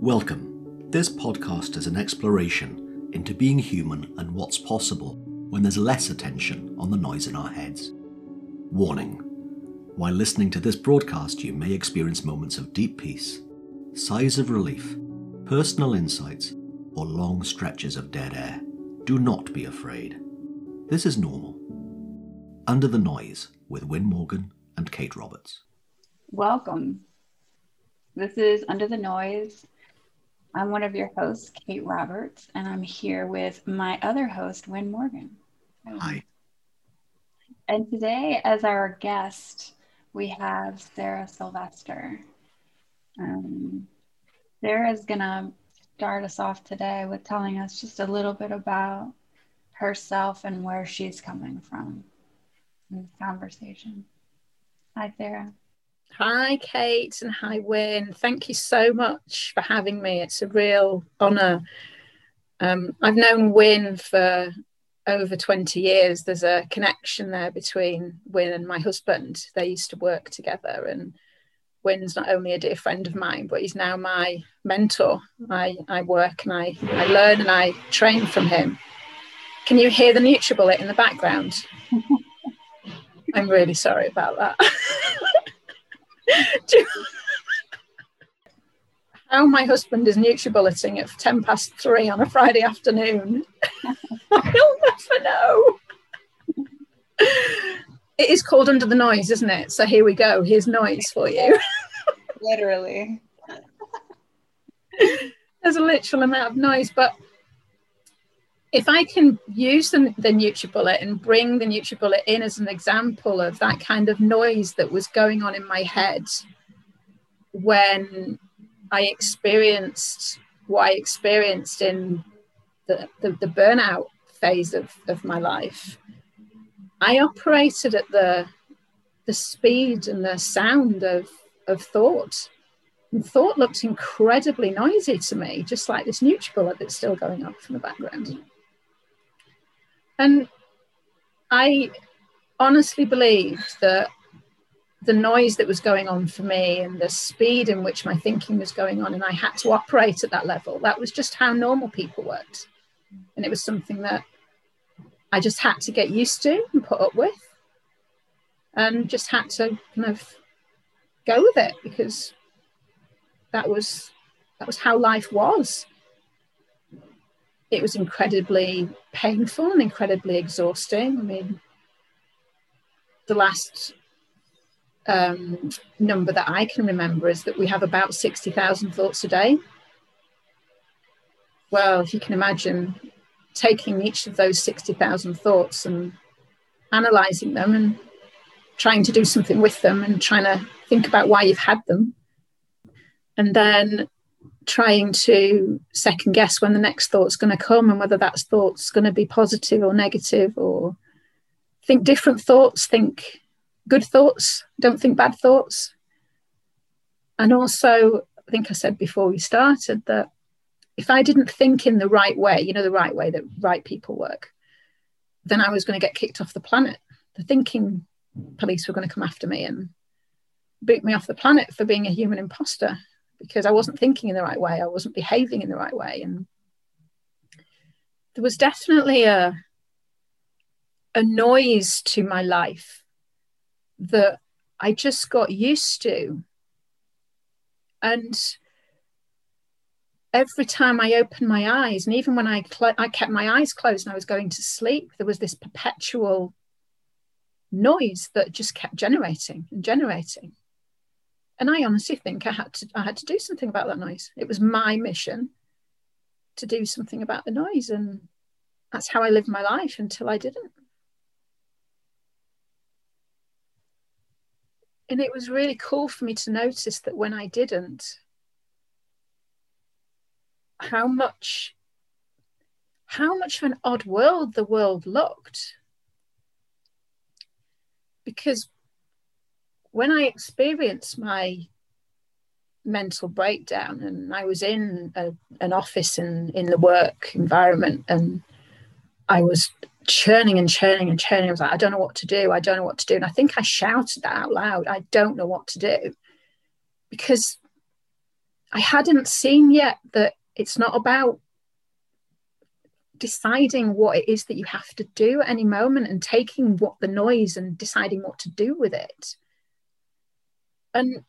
Welcome. This podcast is an exploration into being human and what's possible when there's less attention on the noise in our heads. Warning. While listening to this broadcast, you may experience moments of deep peace, sighs of relief, personal insights, or long stretches of dead air. Do not be afraid. This is normal. Under the Noise with Win Morgan and Kate Roberts. Welcome. This is Under the Noise. I'm one of your hosts, Kate Roberts, and I'm here with my other host, Win Morgan. Hi. And today, as our guest, we have Sarah Sylvester. Sarah's going to start us off today with telling us just a little bit about herself and where she's coming from in this conversation. Hi, Sarah. Hi, Kate, and hi, Win. Thank you so much for having me. It's a real honour. I've known Win for over 20 years. There's a connection there between Win and my husband. They used to work together, and Win's not only a dear friend of mine, but he's now my mentor. I work and I learn and I train from him. Can you hear the NutriBullet in the background? I'm really sorry about that. How my husband is NutriBulleting at 3:10 on a Friday afternoon. I'll never know. It is called Under the Noise, isn't it? So here we go. Here's noise for you. Literally. There's a literal amount of noise, but if I can use the NutriBullet and bring the NutriBullet in as an example of that kind of noise that was going on in my head when I experienced what I experienced in the burnout phase of my life, I operated at the speed and the sound of thought. And thought looked incredibly noisy to me, just like this NutriBullet that's still going off in the background. And I honestly believed that the noise that was going on for me and the speed in which my thinking was going on, and I had to operate at that level, that was just how normal people worked. And it was something that I just had to get used to and put up with, and just had to kind of go with it, because that was how life was. It was incredibly painful and incredibly exhausting. I mean, the last number that I can remember is that we have about 60,000 thoughts a day. Well, if you can imagine taking each of those 60,000 thoughts and analysing them and trying to do something with them and trying to think about why you've had them, and then trying to second guess when the next thought's going to come and whether that thought's going to be positive or negative, or think different thoughts, think good thoughts, don't think bad thoughts. And also, I think I said before we started that if I didn't think in the right way, you know, the right way that right people work, then I was going to get kicked off the planet. The thinking police were going to come after me and boot me off the planet for being a human imposter, because I wasn't thinking in the right way. I wasn't behaving in the right way. And there was definitely a noise to my life that I just got used to. And every time I opened my eyes, and even when I kept my eyes closed and I was going to sleep, there was this perpetual noise that just kept generating and generating. And I honestly think I had to do something about that noise. It was my mission to do something about the noise, and that's how I lived my life until I didn't. And it was really cool for me to notice that when I didn't, how much of an odd world the world looked. Because when I experienced my mental breakdown and I was in an office and in the work environment, and I was churning and churning and churning. I was like, I don't know what to do. I don't know what to do. And I think I shouted that out loud. I don't know what to do, because I hadn't seen yet that it's not about deciding what it is that you have to do at any moment and taking what the noise and deciding what to do with it. And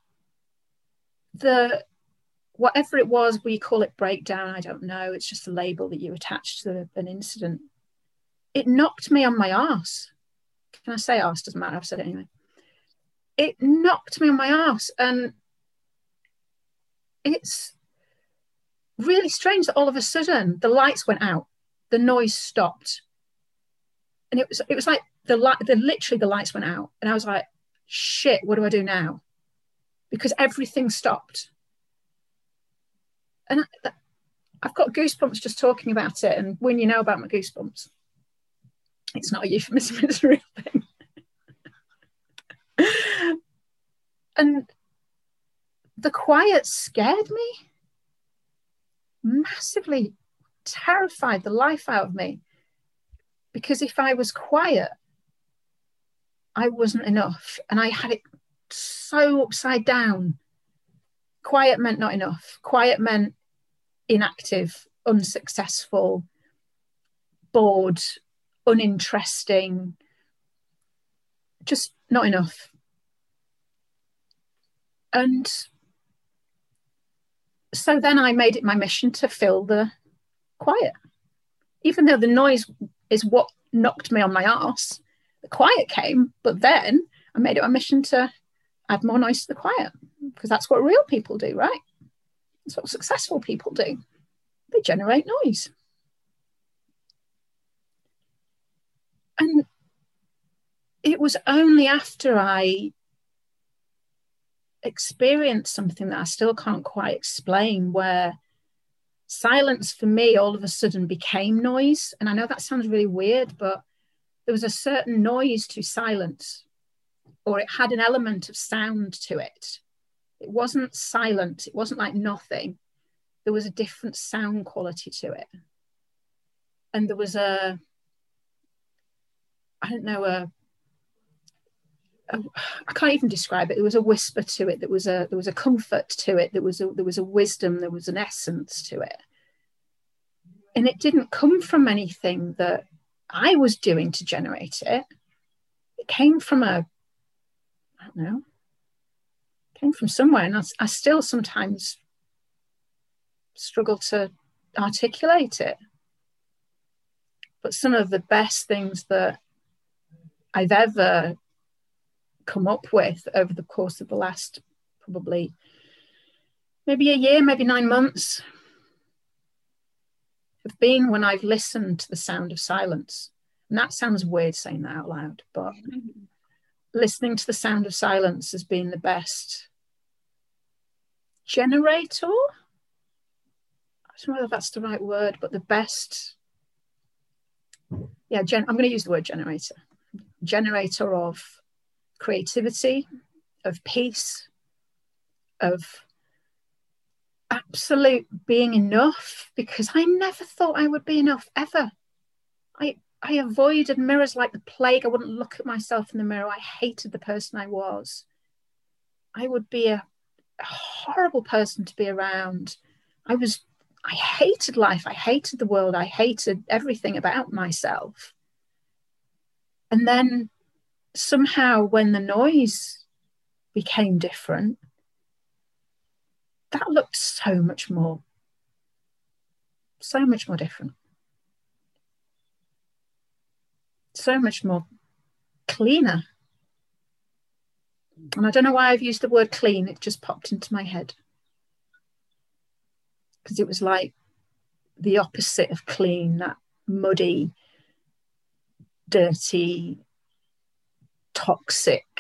whatever it was, we call it breakdown, I don't know, it's just a label that you attach to an incident. It knocked me on my arse. Can I say arse? Doesn't matter, I've said it anyway. It knocked me on my arse, and it's really strange that all of a sudden the lights went out, the noise stopped, and it was like literally the lights went out, and I was like, shit, what do I do now? Because everything stopped. And I've got goosebumps just talking about it. And when you know about my goosebumps, it's not a euphemism, it's a real thing. And the quiet scared me, massively terrified the life out of me. Because if I was quiet, I wasn't enough. And I had it so upside down. Quiet meant not enough. Quiet meant inactive, unsuccessful, bored, uninteresting, just not enough. And so then I made it my mission to fill the quiet. Even though the noise is what knocked me on my arse, the quiet came, but then I made it my mission to add more noise to the quiet, because that's what real people do, right? That's what successful people do. They generate noise. And it was only after I experienced something that I still can't quite explain, where silence for me all of a sudden became noise. And I know that sounds really weird, but there was a certain noise to silence, or it had an element of sound to it. It wasn't silent. It wasn't like nothing. There was a different sound quality to it. And there was I can't even describe it. There was a whisper to it. There was a comfort to it. There was a wisdom. There was an essence to it. And it didn't come from anything that I was doing to generate it. It came from came from somewhere. And I still sometimes struggle to articulate it. But some of the best things that I've ever come up with over the course of the last probably maybe a year, maybe 9 months, have been when I've listened to the sound of silence. And that sounds weird saying that out loud, but listening to the sound of silence has been the best generator. I don't know whether that's the right word, but the best, I'm going to use the word generator of creativity, of peace, of absolute being enough, because I never thought I would be enough ever. I avoided mirrors like the plague. I wouldn't look at myself in the mirror. I hated the person I was. I would be a horrible person to be around. I hated life. I hated the world. I hated everything about myself. And then somehow when the noise became different, that looked so much more different. So much more cleaner. And I don't know why I've used the word clean. It just popped into my head. Because it was like the opposite of clean, that muddy, dirty, toxic.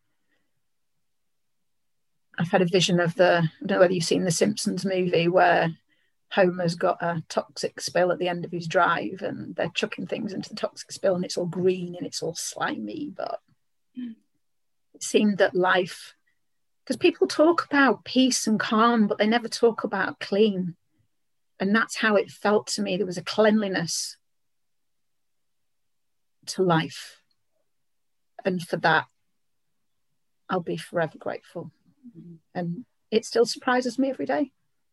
I've had a vision of I don't know whether you've seen the Simpsons movie where Homer's got a toxic spill at the end of his drive and they're chucking things into the toxic spill and it's all green and it's all slimy. But it seemed that life, because people talk about peace and calm, but they never talk about clean. And that's how it felt to me. There was a cleanliness to life. And for that, I'll be forever grateful. And it still surprises me every day.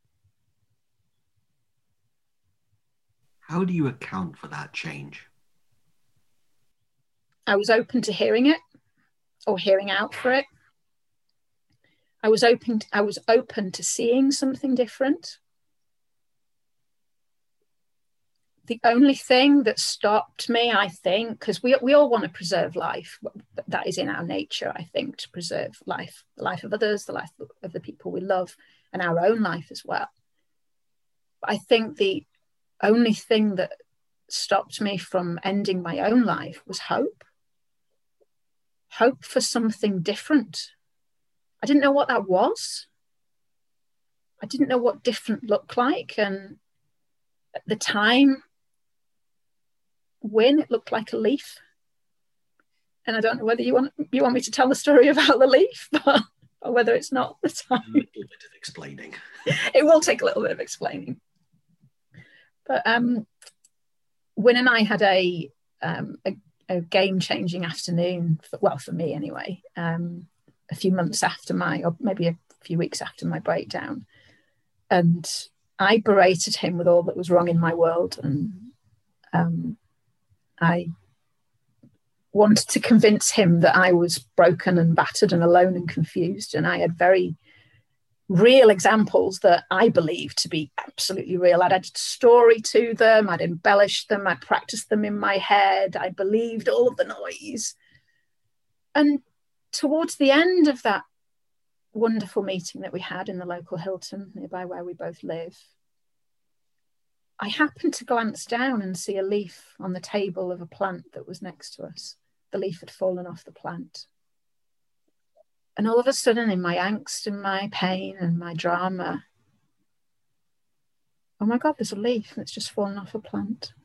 How do you account for that change? I was open to hearing it or hearing out for it. I was open to seeing something different. The only thing that stopped me, I think, because we all want to preserve life. That is in our nature, I think, to preserve life, the life of others, the life of the people we love, and our own life as well. But I think the only thing that stopped me from ending my own life was hope. Hope for something different. I didn't know what that was. I didn't know what different looked like. And at the time, when it looked like a leaf. And I don't know whether you want me to tell the story about the leaf, or whether it's not the time. A little bit of explaining. It will take a little bit of explaining. But Wynne and I had a game-changing afternoon, for me anyway, a few months after or maybe a few weeks after my breakdown. And I berated him with all that was wrong in my world. And I wanted to convince him that I was broken and battered and alone and confused. And I had very real examples that I believed to be absolutely real. I'd added story to them. I'd embellished them. I'd practiced them in my head. I believed all of the noise. And towards the end of that wonderful meeting that we had in the local Hilton nearby where we both live, I happened to glance down and see a leaf on the table of a plant that was next to us. The leaf had fallen off the plant. And all of a sudden, in my angst and my pain and my drama, oh my God, there's a leaf that's just fallen off a plant.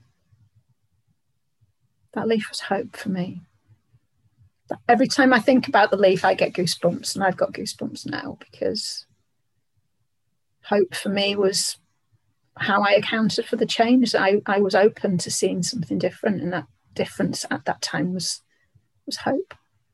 That leaf was hope for me. Every time I think about the leaf, I get goosebumps, and I've got goosebumps now, because hope for me was how I accounted for the change. I was open to seeing something different, and that difference at that time was hope.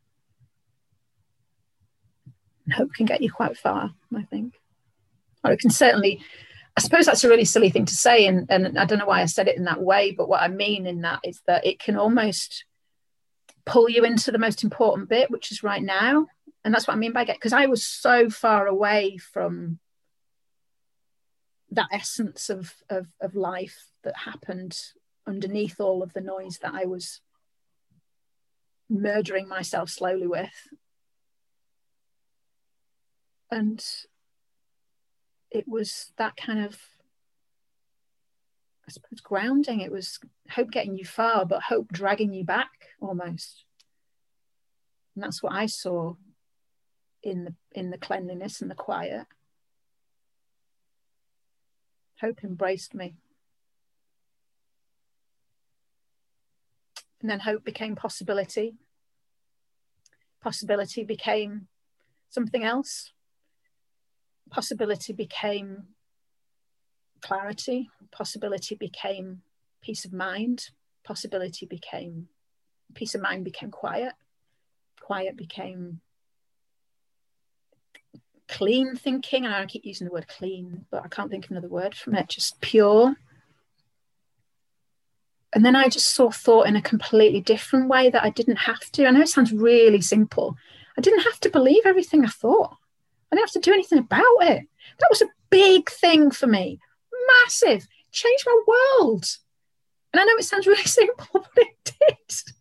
And hope can get you quite far, I think. Or it can certainly, I suppose that's a really silly thing to say, and I don't know why I said it in that way, but what I mean in that is that it can almost pull you into the most important bit, which is right now. And that's what I mean by because I was so far away from that essence of life that happened underneath all of the noise that I was murdering myself slowly with. And it was that kind of, I suppose, grounding. It was hope getting you far, but hope dragging you back almost. And that's what I saw in the cleanliness and the quiet. Hope embraced me. And then hope became possibility. Possibility became something else. Possibility became clarity. Possibility became peace of mind. Possibility became, peace of mind became quiet. Quiet became clean thinking. And I keep using the word clean, but I can't think of another word from it. Just pure. And then I just saw thought in a completely different way that I didn't have to. I know it sounds really simple. I didn't have to believe everything I thought. I didn't have to do anything about it. That was a big thing for me. Massive. Changed my world. And I know it sounds really simple, but it did.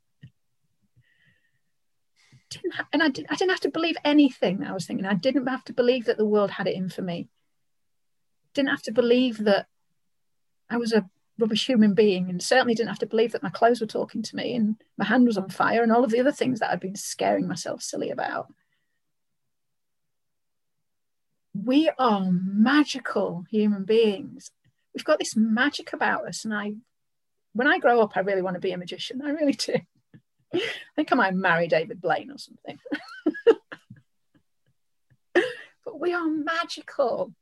I didn't have to believe anything that I was thinking. I didn't have to believe that the world had it in for me. Didn't have to believe that I was a rubbish human being, and certainly didn't have to believe that my clothes were talking to me and my hand was on fire and all of the other things that I'd been scaring myself silly about. We are magical human beings. We've got this magic about us, and when I grow up, I really want to be a magician. I really do. I think I might marry David Blaine or something. But we are magical.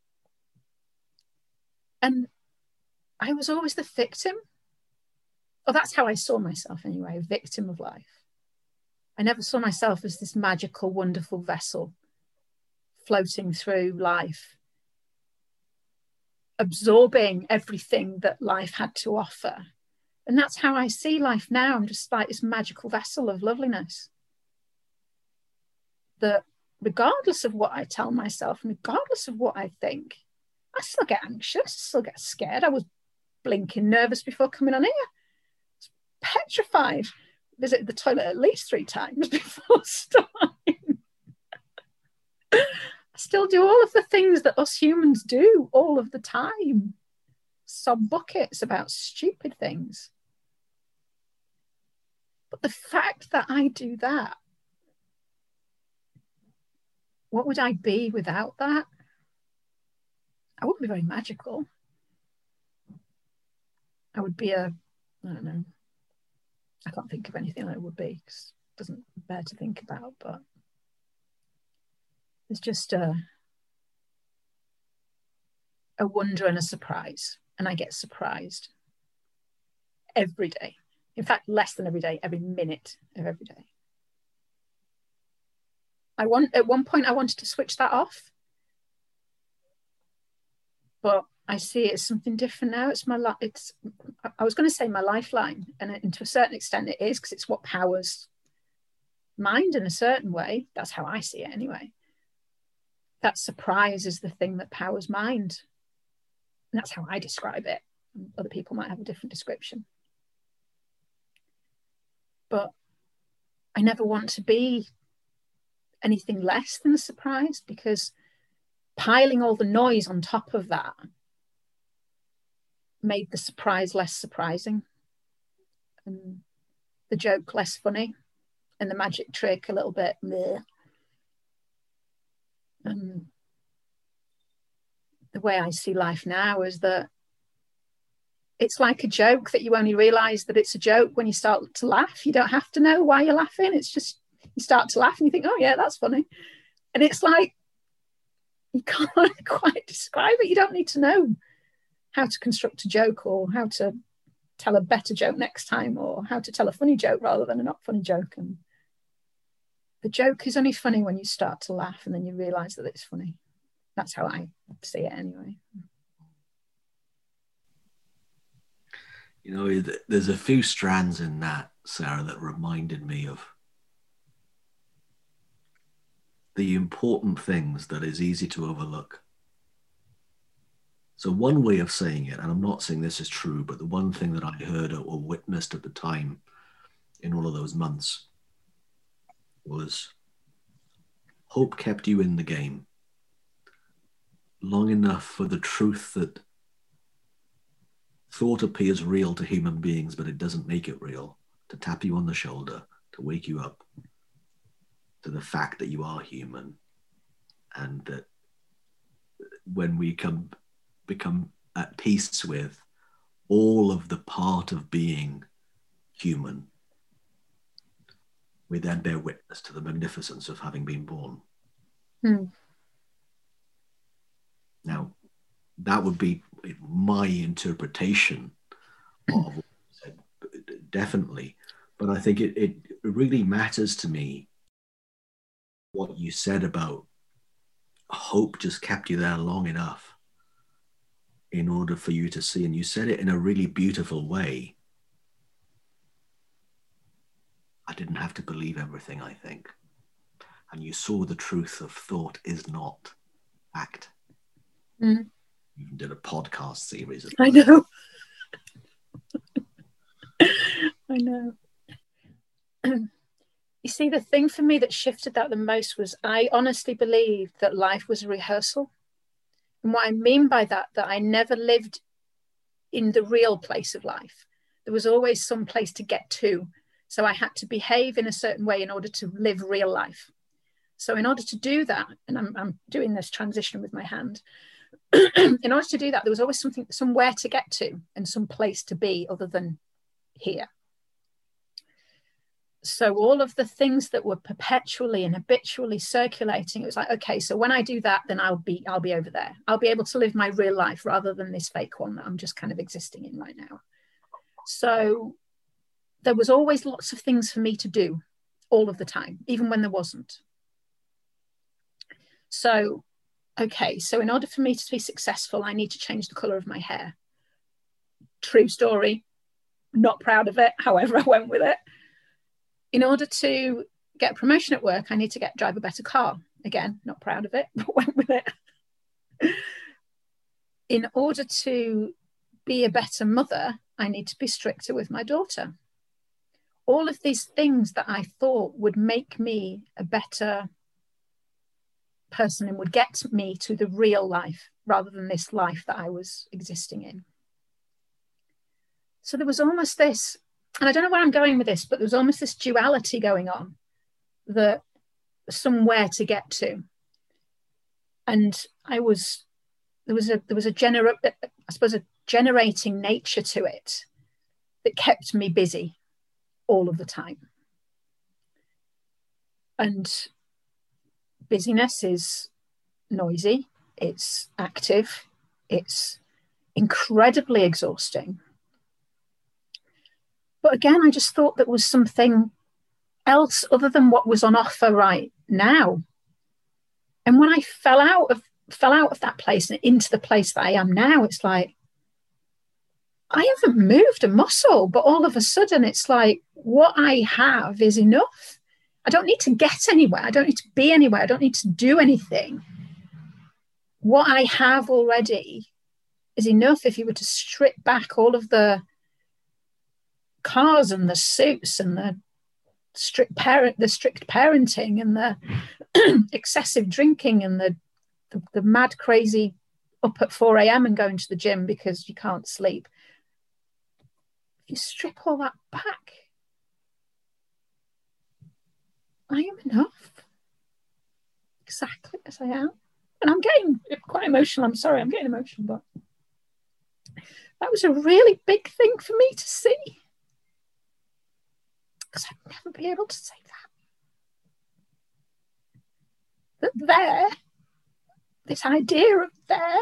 And I was always the victim. Or that's how I saw myself anyway, a victim of life. I never saw myself as this magical, wonderful vessel floating through life, absorbing everything that life had to offer. And that's how I see life now. I'm just like this magical vessel of loveliness. That regardless of what I tell myself, and regardless of what I think, I still get anxious, I still get scared. I was blinking nervous before coming on here. I was petrified. Visited the toilet at least 3 times before starting. I still do all of the things that us humans do all of the time. Sob buckets about stupid things. But the fact that I do that, what would I be without that? I wouldn't be very magical. I would be I don't know. I can't think of anything I would be because it doesn't bear to think about, but it's just a wonder and a surprise. And I get surprised every day. In fact, less than every day, every minute of every day. At one point I wanted to switch that off, but I see it as something different now. I was going to say my lifeline, and to a certain extent it is, because it's what powers mind in a certain way. That's how I see it anyway. That surprise is the thing that powers mind. And that's how I describe it. Other people might have a different description. But I never want to be anything less than a surprise, because piling all the noise on top of that made the surprise less surprising, and the joke less funny, and the magic trick a little bit meh. And the way I see life now is that it's like a joke that you only realize that it's a joke when you start to laugh. You don't have to know why you're laughing. It's just you start to laugh and you think, oh yeah, that's funny. And it's like, you can't quite describe it. You don't need to know how to construct a joke, or how to tell a better joke next time, or how to tell a funny joke rather than a not funny joke. And the joke is only funny when you start to laugh and then you realize that it's funny. That's how I see it anyway. You know, there's a few strands in that, Sarah, that reminded me of the important things that is easy to overlook. So one way of saying it, and I'm not saying this is true, but the one thing that I heard or witnessed at the time in all of those months was hope kept you in the game long enough for the truth that thought appears real to human beings, but it doesn't make it real, to tap you on the shoulder, to wake you up to the fact that you are human, and that when we become at peace with all of the part of being human, we then bear witness to the magnificence of having been born. Now, that would be my interpretation of what you said, definitely. But I think it really matters to me what you said about hope just kept you there long enough in order for you to see. And you said it in a really beautiful way. I didn't have to believe everything I think. And you saw the truth of thought is not fact. You even did a podcast series. I know. I know. You see, the thing for me that shifted that the most was I honestly believed that life was a rehearsal. And what I mean by that I never lived in the real place of life. There was always some place to get to. So I had to behave in a certain way in order to live real life. So in order to do that, and I'm doing this transition with my hand, in order to do that, there was always somewhere to get to and some place to be other than here. So all of the things that were perpetually and habitually circulating, it was like, okay, so when I do that, then I'll be over there. I'll be able to live my real life rather than this fake one that I'm just kind of existing in right now. So there was always lots of things for me to do all of the time, even when there wasn't. So okay, so in order for me to be successful, I need to change the colour of my hair. True story. Not proud of it. However, I went with it. In order to get a promotion at work, I need to drive a better car. Again, not proud of it, but went with it. In order to be a better mother, I need to be stricter with my daughter. All of these things that I thought would make me a better person and would get me to the real life rather than this life that I was existing in. So there was almost this, and I don't know where I'm going with this, but there was almost this duality going on, that somewhere to get to. And there was a generating nature to it that kept me busy all of the time. And busyness is noisy, it's active, it's incredibly exhausting. But again, I just thought there was something else other than what was on offer right now. And when I fell out of that place and into the place that I am now, it's like, I haven't moved a muscle, but all of a sudden it's like, what I have is enough. I don't need to get anywhere. I don't need to be anywhere. I don't need to do anything. What I have already is enough. If you were to strip back all of the cars and the suits and the strict parenting and the excessive drinking and the mad crazy up at 4 a.m. and going to the gym because you can't sleep. If you strip all that back, I am enough, exactly as I am. And I'm getting quite emotional. I'm sorry, I'm getting emotional, but that was a really big thing for me to see, because I'd never be able to say that. That this idea of there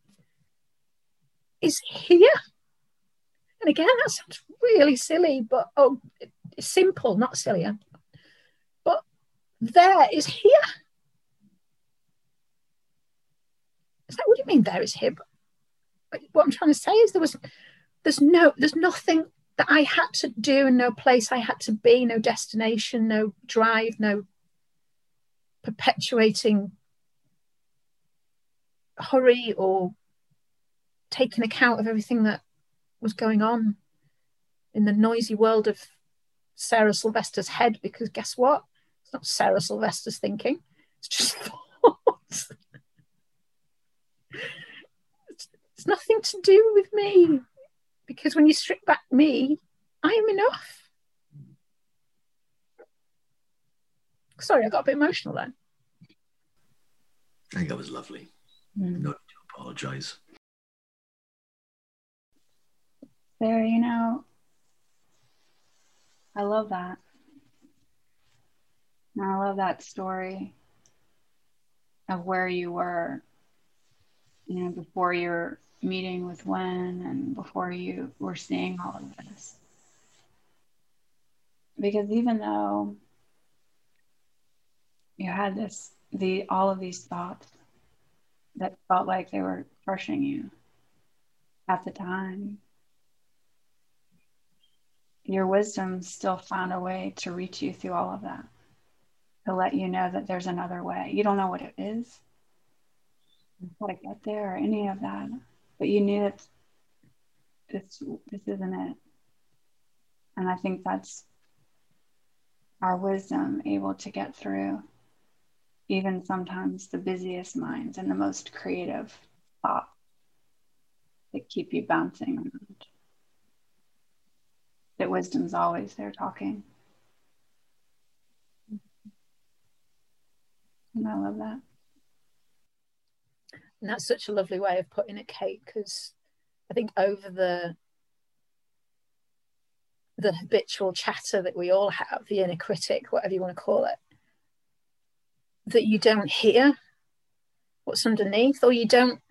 is here. And again, that sounds really silly, but it's simple, not silly. But there is here. Is that what you mean? There is here. But what I'm trying to say is there's nothing that I had to do, and no place I had to be, no destination, no drive, no perpetuating hurry or taking account of everything that was going on in the noisy world of Sarah Sylvester's head, because guess what? It's not Sarah Sylvester's thinking. It's just thoughts. It's nothing to do with me, because when you strip back me, I am enough. Sorry, I got a bit emotional then. I think that was lovely. No need to apologise. There, I love that. And I love that story of where you were, before your meeting with Wen and before you were seeing all of this. Because even though you had all of these thoughts that felt like they were crushing you at the time, your wisdom still found a way to reach you through all of that, to let you know that there's another way. You don't know what it is, how to get there or any of that, but you knew that this isn't it. And I think that's our wisdom, able to get through even sometimes the busiest minds and the most creative thoughts that keep you bouncing around. That wisdom's always there talking. And I love that. And that's such a lovely way of putting it, Kate, because I think over the habitual chatter that we all have, the inner critic, whatever you want to call it, that you don't hear what's underneath, or you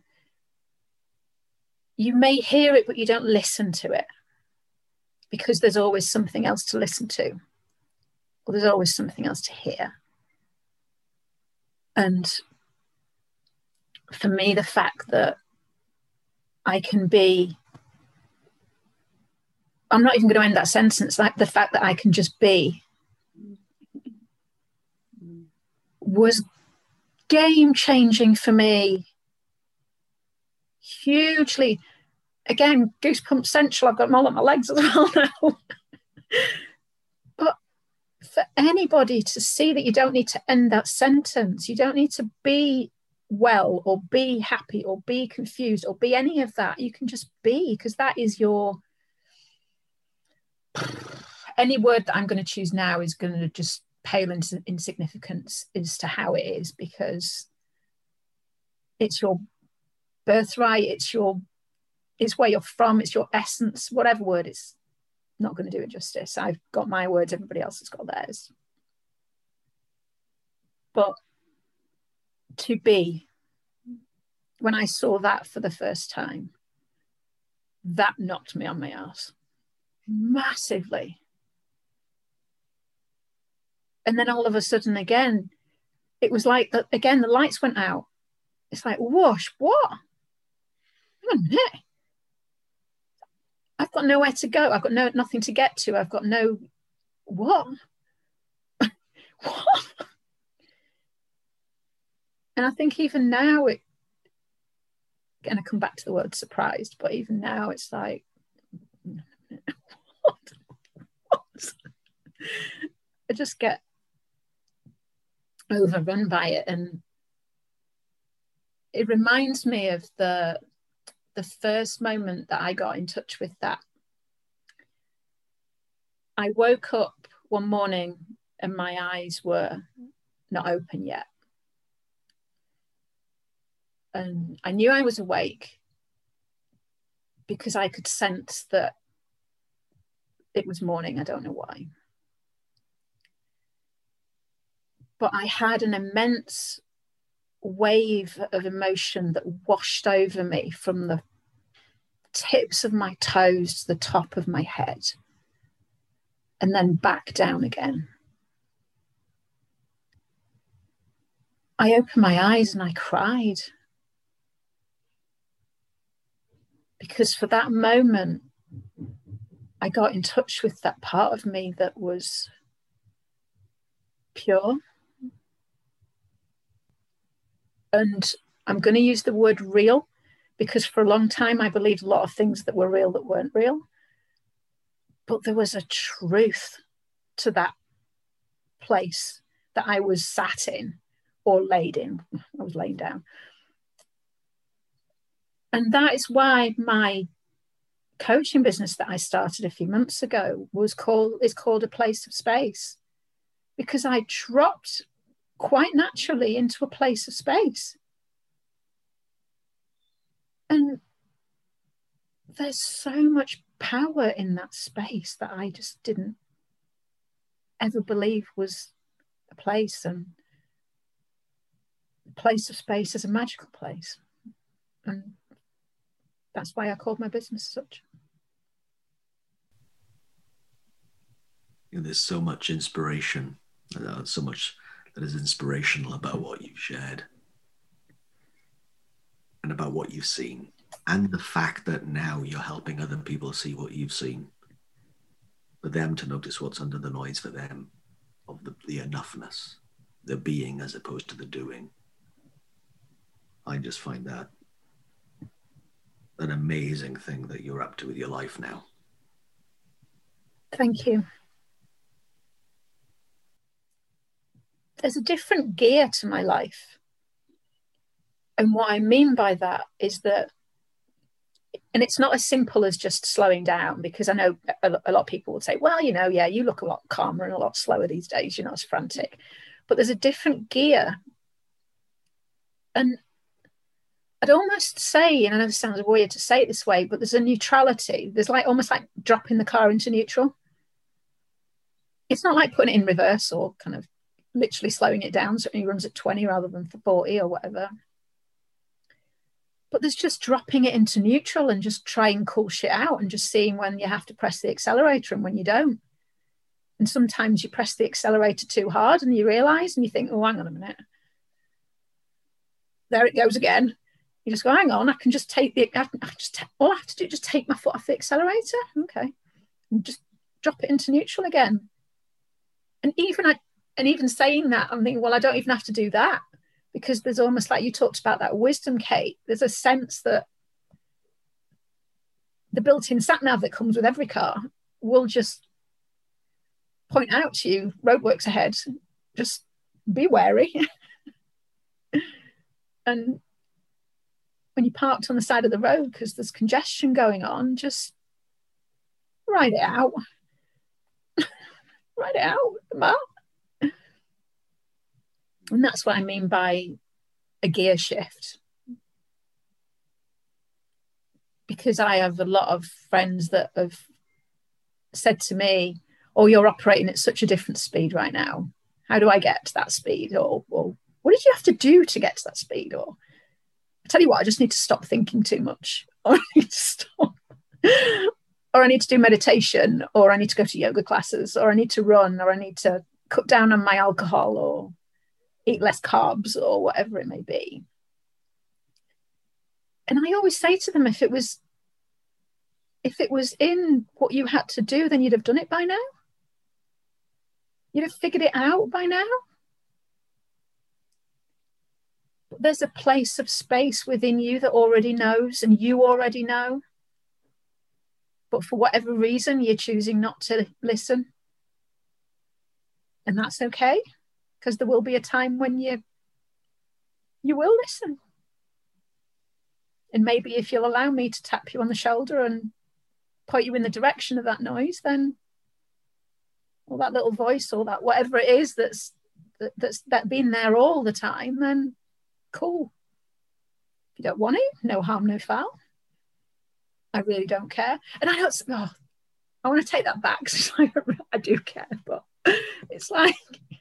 may hear it, but you don't listen to it, because there's always something else to listen to, or there's always something else to hear. And for me, the fact that I can be, I'm not even going to end that sentence, like the fact that I can just be was game changing for me. Hugely. Again, goosebumps central. I've got them all on my legs as well now. But for anybody to see that you don't need to end that sentence, you don't need to be well or be happy or be confused or be any of that. You can just be, because that is your, any word that I'm going to choose now is going to just pale into insignificance as to how it is, because it's your birthright, it's where you're from, it's your essence. Whatever word, it's not going to do it justice. I've got my words, everybody else has got theirs. But to be, when I saw that for the first time, that knocked me on my ass massively. And then all of a sudden, again, it was like that. Again, the lights went out. It's like, whoosh, what? Hang on a minute. I've got nowhere to go. I've got nothing to get to. I've got no, what? What? And I think even now, again, I come back to the word surprised, but even now it's like, what? I just get overrun by it. And it reminds me of the first moment that I got in touch with that. I woke up one morning and my eyes were not open yet. And I knew I was awake because I could sense that it was morning. I don't know why. But I had an immense wave of emotion that washed over me from the tips of my toes to the top of my head and then back down again. I opened my eyes and I cried, because for that moment I got in touch with that part of me that was pure. And I'm going to use the word real, because for a long time I believed a lot of things that were real that weren't real. But there was a truth to that place that I was sat in or laid in. I was laying down. And that is why my coaching business that I started a few months ago is called A Place of Space, because I dropped quite naturally into a place of space. And there's so much power in that space that I just didn't ever believe was a place. And a place of space is a magical place. And that's why I called my business such. There's so much inspiration, so much that is inspirational about what you've shared and about what you've seen, and the fact that now you're helping other people see what you've seen, for them to notice what's under the noise for them, of the enoughness, the being as opposed to the doing. I just find that an amazing thing that you're up to with your life now. Thank you. There's a different gear to my life. And what I mean by that is that, and it's not as simple as just slowing down, because I know a lot of people would say, well, you know, yeah, you look a lot calmer and a lot slower these days, you're not as frantic. But there's a different gear. And I'd almost say, and I know it sounds weird to say it this way, but there's a neutrality. There's like almost like dropping the car into neutral. It's not like putting it in reverse or kind of literally slowing it down so it runs at 20 rather than 40 or whatever. But there's just dropping it into neutral and just trying cool shit out and just seeing when you have to press the accelerator and when you don't. And sometimes you press the accelerator too hard and you realize and you think, oh, hang on a minute. There it goes again. You just go, hang on, I can just take all I have to do is just take my foot off the accelerator. Okay. And just drop it into neutral again. And even saying that, I'm thinking, well, I don't even have to do that, because there's almost, like you talked about that wisdom, Kate, there's a sense that the built-in sat nav that comes with every car will just point out to you roadworks ahead, just be wary. And when you're parked on the side of the road because there's congestion going on, just ride it out. Ride it out, man. And that's what I mean by a gear shift. Because I have a lot of friends that have said to me, oh, you're operating at such a different speed right now. How do I get to that speed? Or what did you have to do to get to that speed? Or I tell you what, I just need to stop thinking too much. Or I need to stop. Or I need to do meditation, or I need to go to yoga classes, or I need to run, or I need to cut down on my alcohol, or eat less carbs, or whatever it may be. And I always say to them, if it was in what you had to do, then you'd have done it by now. You'd have figured it out by now. But there's a place of space within you that already knows, and you already know. But for whatever reason, you're choosing not to listen. And that's okay, because there will be a time when you will listen. And maybe if you'll allow me to tap you on the shoulder and point you in the direction of that noise, then, or that little voice, or that whatever it is that's been there all the time, then cool. If you don't want it, no harm, no foul. I really don't care. And I want to take that back. I do care, but it's like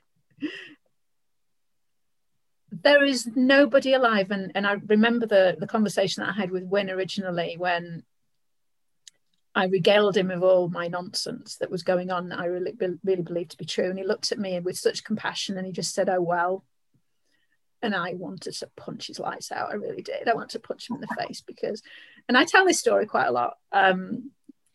there is nobody alive. And I remember the conversation that I had with Wynne originally, when I regaled him with all my nonsense that was going on that I really believed to be true. And he looked at me with such compassion and he just said, oh, well. And I wanted to punch his lights out. I really did. I wanted to punch him in the face because, and I tell this story quite a lot. And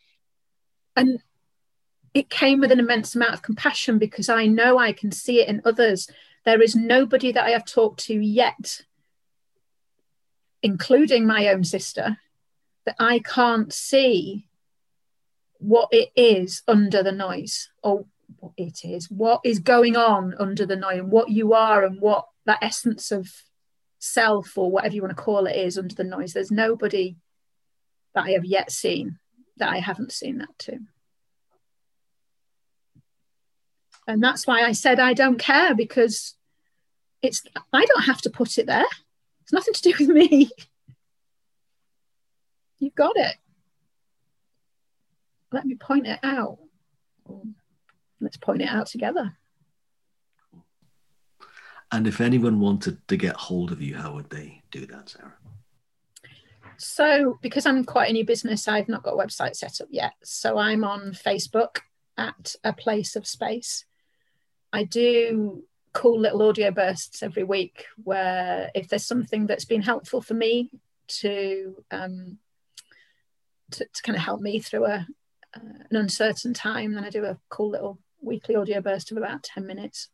it came with an immense amount of compassion, because I know I can see it in others. There is nobody that I have talked to yet, including my own sister, that I can't see what it is under the noise, or what is going on under the noise, and what you are, and what that essence of self, or whatever you want to call it, is under the noise. There's nobody that I have yet seen that I haven't seen that too. And that's why I said I don't care, because I don't have to put it there. It's nothing to do with me. You've got it. Let me point it out. Let's point it out together. And if anyone wanted to get hold of you, how would they do that, Sarah? So, because I'm quite a new business, I've not got a website set up yet. So I'm on Facebook at A Place of Space. I do cool little audio bursts every week, where if there's something that's been helpful for me to kind of help me through an uncertain time, then I do a cool little weekly audio burst of about 10 minutes.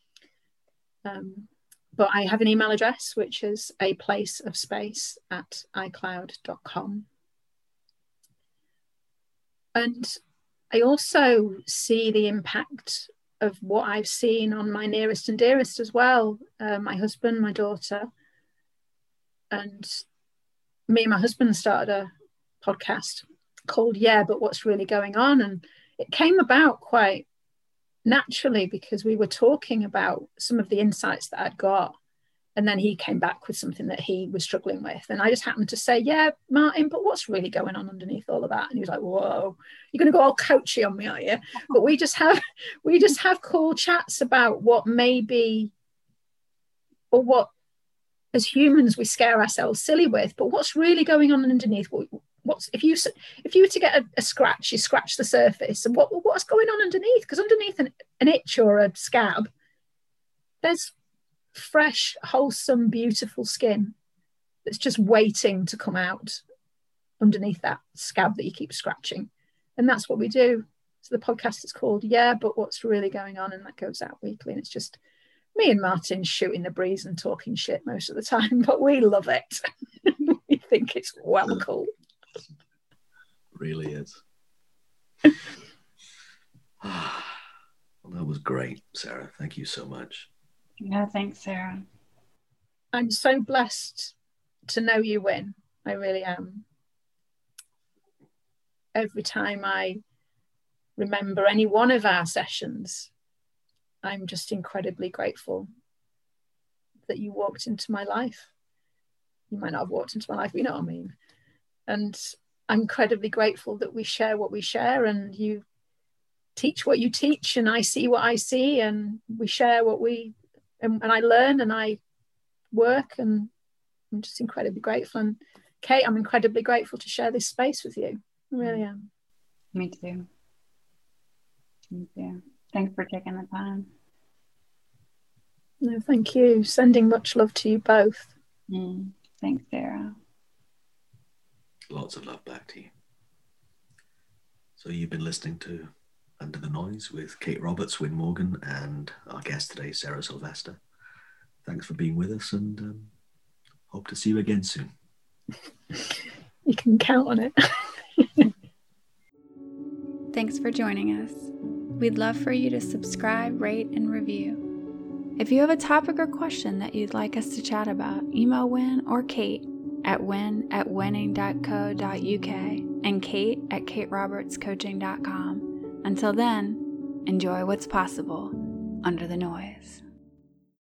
But I have an email address, which is aplaceofspace@icloud.com. And I also see the impact of what I've seen on my nearest and dearest as well. My husband, my daughter, and me and my husband started a podcast called Yeah, But What's Really Going On? And it came about quite naturally, because we were talking about some of the insights that I'd got, and then he came back with something that he was struggling with, and I just happened to say, yeah, Martin, but what's really going on underneath all of that? And he was like, whoa, you're going to go all coachy on me, are you? But we just have cool chats about what maybe, or what as humans we scare ourselves silly with, but what's really going on underneath. What's if you were to get a scratch, you scratch the surface, and what's going on underneath? Because underneath an itch or a scab, there's fresh, wholesome, beautiful skin that's just waiting to come out underneath that scab that you keep scratching. And that's what we do. So the podcast is called Yeah, But What's Really Going On? And that goes out weekly. And it's just me and Martin shooting the breeze and talking shit most of the time, but we love it. We think it's well cool. Really is. Well, that was great, Sarah. Thank you so much. Yeah, thanks, Sarah. I'm so blessed to know you, Wyn. I really am. Every time I remember any one of our sessions, I'm just incredibly grateful that you walked into my life. You might not have walked into my life, but you know what I mean. And I'm incredibly grateful that we share what we share, and you teach what you teach, and I see what I see, and we share what we, and I learn and I work, and I'm just incredibly grateful. And Kate, I'm incredibly grateful to share this space with you. I really am. Me too. Me too. Thanks for taking the time. No, thank you. Sending much love to you both. Thanks, Sarah. Lots of love back to you. So you've been listening to Under the Noise with Kate Roberts, Wyn Morgan, and our guest today, Sarah Sylvester. Thanks for being with us, and hope to see you again soon. You can count on it. Thanks for joining us. We'd love for you to subscribe, rate, and review. If you have a topic or question that you'd like us to chat about, email Wyn or Kate at wyn@winning.co.uk and Kate at katerobertscoaching.com. Until then, enjoy what's possible under the noise.